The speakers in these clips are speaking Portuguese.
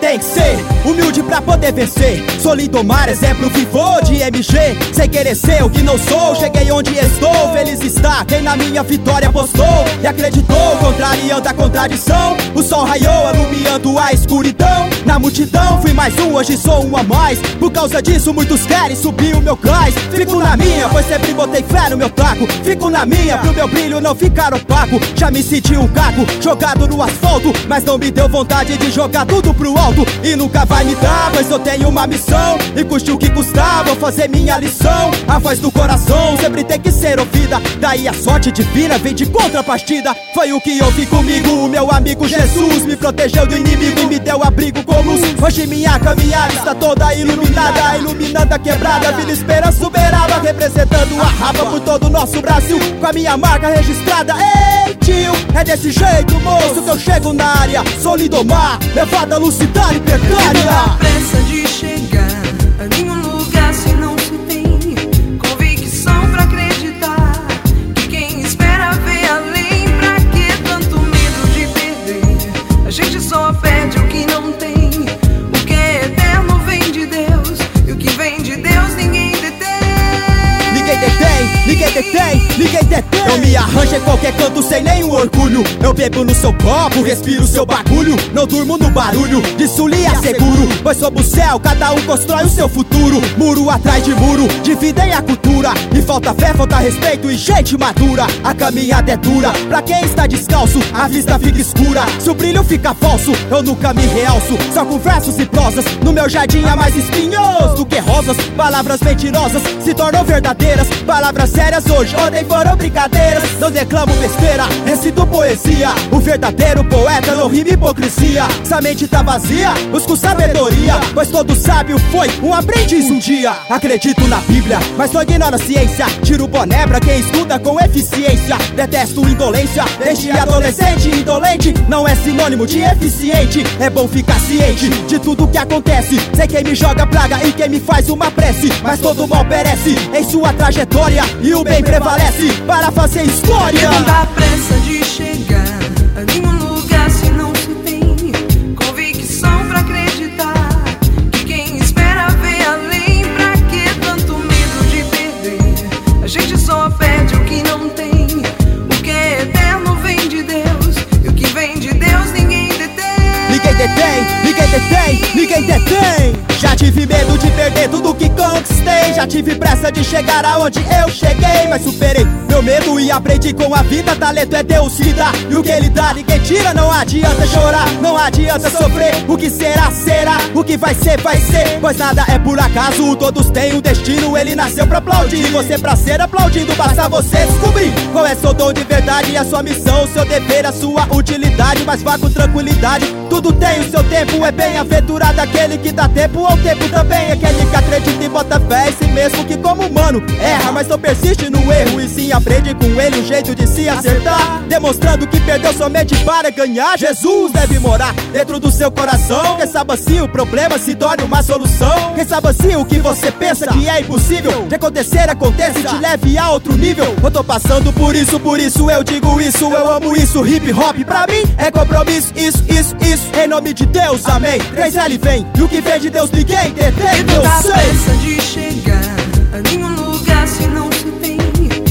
tem que ser humilde pra poder vencer. Sou Lindomar, exemplo vivô de MG. Sem querer ser o que não sou, cheguei onde estou. Feliz está quem na minha vitória apostou e acreditou, contrariando a contradição. O sol raiou, iluminando a escuridão. Na multidão fui mais um, hoje sou um a mais. Por causa disso muitos querem subir o meu gás. Fico na minha, pois sempre botei fé no meu taco. Fico na minha, pro meu brilho não ficar opaco. Já me senti um caco, jogado no asfalto, mas não me deu vontade de jogar tudo pro alto. E nunca vai me dar, pois eu tenho uma missão. E custe o que custar, vou fazer minha lição. A voz do coração sempre tem que ser ouvida. Daí a sorte divina vem de contrapartida. Foi o que houve comigo, o meu amigo Jesus me protegeu do inimigo e me deu abrigo com luz. Hoje minha caminhada está toda iluminada, iluminando a quebrada, Vila Esperança Uberaba, representando a rapa por todo o nosso Brasil, com a minha marca registrada. Ei tio, é desse jeito moço que eu chego na área. Sou Lindomar, levada lucidar e precária. Não dá pressa de chegar a nenhum lugar se não se tem convicção pra acreditar que quem espera vê além. Pra que tanto medo de perder? A gente só perde o que não tem. O que é eterno vem de Deus, e o que vem de Deus ninguém detém. Ninguém detém, ninguém detém, ninguém detém. Eu me arranjo em qualquer canto sem nenhum orgulho. Eu bebo no seu copo, respiro seu bagulho. Não durmo no barulho, disso lhe asseguro. Pois sob o céu, cada um constrói o seu futuro. Muro atrás de muro, dividem a cultura. E falta fé, falta respeito e gente madura. A caminhada é dura, pra quem está descalço, a vista fica escura. Se o brilho fica falso, eu nunca me realço. Só com versos e prosas, no meu jardim há mais espinhos do que rosas. Palavras mentirosas se tornam verdadeiras. Palavras sérias hoje, ontem foram brincadeiras. Não declamo besteira, recito poesia. O verdadeiro poeta não rima hipocrisia. Se a mente tá vazia, busco sabedoria, pois todo sábio foi um aprendiz um dia. Acredito na Bíblia, mas não ignoro a ciência. Tiro o boné pra quem estuda com eficiência. Detesto indolência, desde adolescente. Indolente não é sinônimo de eficiente. É bom ficar ciente de tudo que acontece. Sei quem me joga praga e quem me faz uma prece, mas todo mal perece em sua trajetória e o bem prevalece para fazer história. Não dá pressa de chegar a nenhum lugar se não se tem convicção pra acreditar que quem espera vê além. Pra que tanto medo de perder? A gente só perde o que não tem. O que é eterno vem de Deus, e o que vem de Deus ninguém detém. Ninguém detém, ninguém detém, ninguém detém. Já tive medo de perder tudo que conquistei. Já tive pressa de chegar aonde eu cheguei, mas superei meu medo e aprendi com a vida. Talento é Deus que dá, e o que Ele dá ninguém tira. Não adianta chorar, não adianta sofrer. O que será, será, o que vai ser, pois nada é por acaso, todos têm um destino. Ele nasceu pra aplaudir, e você pra ser aplaudido. Basta você descobrir qual é seu dom de verdade, a sua missão, o seu dever, a sua utilidade. Mas vá com tranquilidade, tudo tem o seu tempo. É bem-aventurado aquele que dá tempo ao tempo também. Aquele que acredita e bota fé em si mesmo, que como humano erra, mas não persiste no erro, e sim aprende com ele um jeito de se acertar, demonstrando que perdeu somente para ganhar. Jesus deve morar dentro do seu coração. Quem sabe assim o problema se torne uma solução. Quem sabe assim o que você pensa que é impossível de acontecer, aconteça e te leve a outro nível. Eu tô passando por isso eu digo isso. Eu amo isso, hip hop pra mim é compromisso. Isso, em nome de Deus, amém. 3L vem, e o que vem de Deus ninguém detém. Não dá pressa de chegar a nenhum lugar se não se tem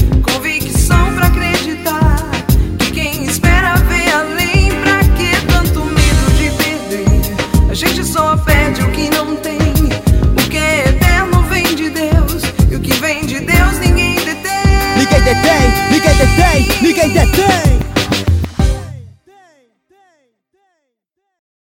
convicção pra acreditar que quem espera vê além. Pra que tanto medo de perder? A gente só perde o que não tem. O que é eterno vem de Deus, e o que vem de Deus ninguém detém. Ninguém detém, ninguém detém, ninguém detém.